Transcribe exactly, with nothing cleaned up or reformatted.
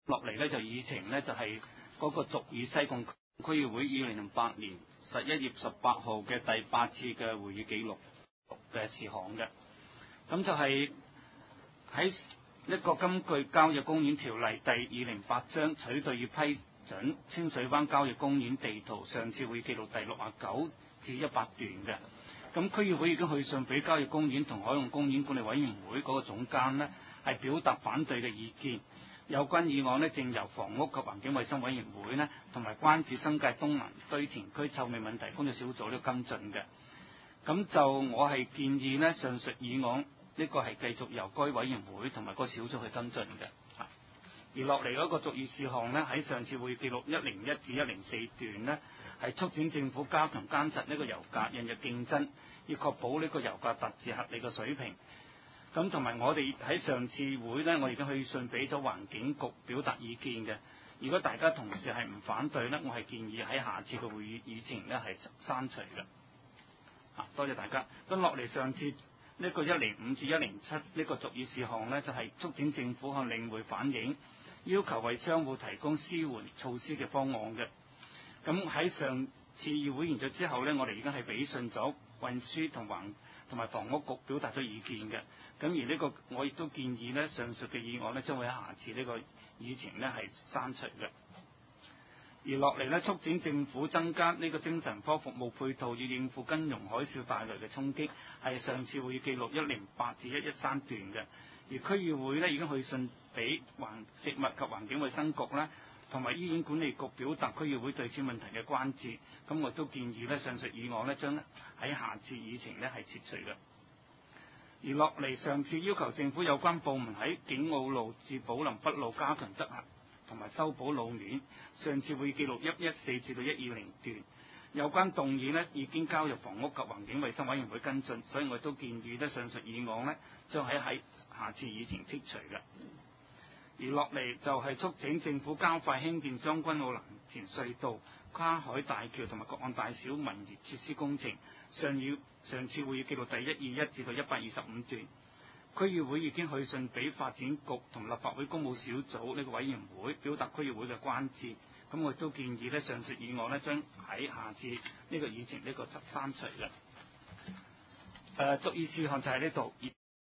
落嚟咧就議程咧就係、是、嗰個續議西貢區議會二零零八年十一月十八號嘅第八次嘅會議記錄嘅事項嘅。咁就係喺一個根據郊野公園條例第二零八章取代與批准清水灣郊野公園地圖上次會議記錄第六十九至一百段嘅。咁區議會已經去信俾郊野公園同海岸公園管理委員會嗰個總監呢，係表達反對嘅意見。有關議案呢，正由房屋及環境衛生委員會呢，同埋關注新界東南堆填區臭味問題工作小組呢跟進嘅。咁就我係建議呢，上述議案呢個係繼續由該委員會同埋個小組去跟進嘅。而落嚟嗰個續議事項呢，喺上次會議記錄一零一至一零四段呢，係促請政府加強監察呢個油價引入競爭，要確保呢個油價達至合理嘅水平。咁同埋我哋喺上次會呢，我已經去信俾咗環境局表達意見嘅。如果大家同事係唔反對呢，我係建議喺下次嘅會議議程呢係刪除嘅。啊，多謝大家。咁落嚟上次呢個一零五至一零七呢個續議事項呢，就係、是、促請政府向領匯反映，要求為商戶提供紓緩措施嘅方案嘅。咁喺上次議會完咗之後呢，我哋已經係俾信咗運輸同環同埋房屋局表達咗意見嘅。咁而呢、這個我亦都建議呢，上述嘅議案呢，將會喺下次呢個議程呢係刪除嘅。而落嚟呢，促請政府增加呢個精神科服務配套，以應付金融海嘯帶來嘅衝擊，係上次會議記錄一零八至一一三段嘅。而區議會呢，已經去信俾環食物及環境衛生局啦，同埋醫院管理局表達區議會對此問題嘅關注。咁我都建議呢，上述議案呢，將喺下次議程呢係撤除嘅。而落嚟上次要求政府有關部門喺景澳路至寶林北路加強執行同埋修補路面，上次會議記錄一一四至到一二零段，有關動議呢已經交入房屋及環境衛生委員會跟進，所以我都建議呢，上述議案呢將喺喺下次議程剔除嘅。而落嚟就係促請政府加快興建將軍澳藍田隧道、跨海大橋同埋各項大小民業設施工程，上議上次會議記錄第一二一至到一百二十五段。區議會已經去信俾發展局同立法會公務小組呢個委員會，表達區議會嘅關注。咁我亦都建議呢，上述議案呢將喺下次呢個議程呢個刪除嘅。誒，續議事項就喺呢度。